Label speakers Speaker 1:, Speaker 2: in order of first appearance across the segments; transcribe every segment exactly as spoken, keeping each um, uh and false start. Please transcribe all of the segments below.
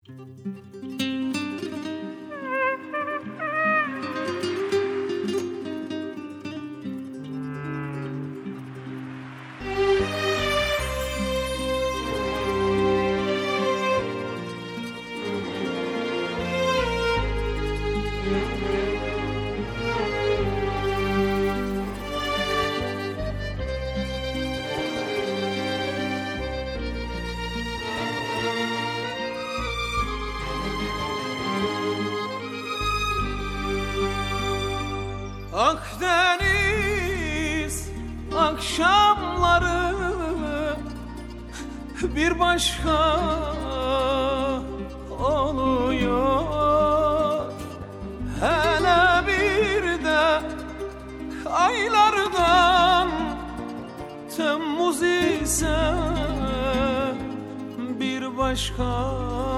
Speaker 1: Akdeniz akşamları bir başka oluyor. Hele bir de aylardan Temmuz ise bir başka.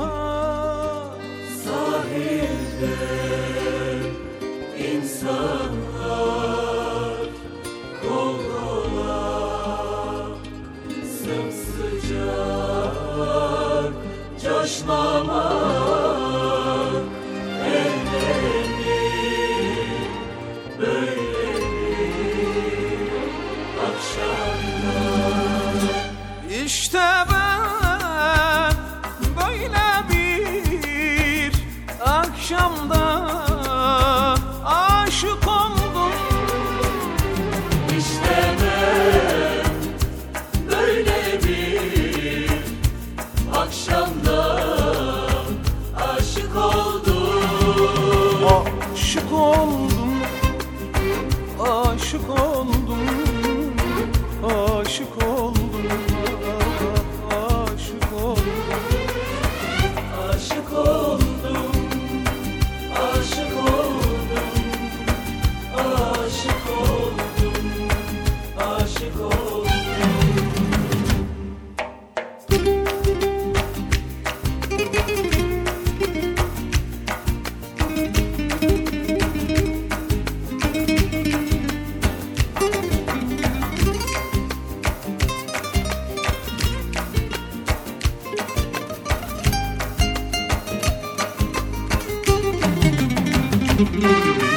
Speaker 2: Sahilde insanlar kol kola, sımsıcak coşmamak ellerini böyledir akşamlar.
Speaker 1: İşte ben böyle bir akşamda aşık oldum.
Speaker 2: İşte ben böyle bir akşamda aşık oldum.
Speaker 1: Aşık oldum, aşık oldum, aşık oldum, aşık oldum.
Speaker 2: Aşık oldum, aşık oldum, aşık oldum, aşık oldum.
Speaker 1: Müzik